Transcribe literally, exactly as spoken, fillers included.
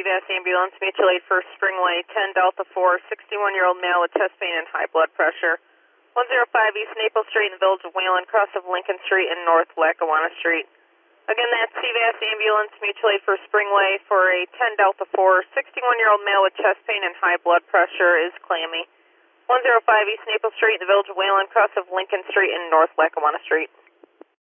V A S ambulance, mutual aid for Springway, ten Delta four, sixty-one-year-old male with chest pain and high blood pressure. one oh five East Naples Street in the Village of Wayland, cross of Lincoln Street and North Lackawanna Street. Again, that's C V A S ambulance, mutual aid for Springway for a ten Delta four, sixty-one-year-old male with chest pain and high blood pressure is clammy. one oh five East Naples Street in the Village of Wayland, cross of Lincoln Street and North Lackawanna Street.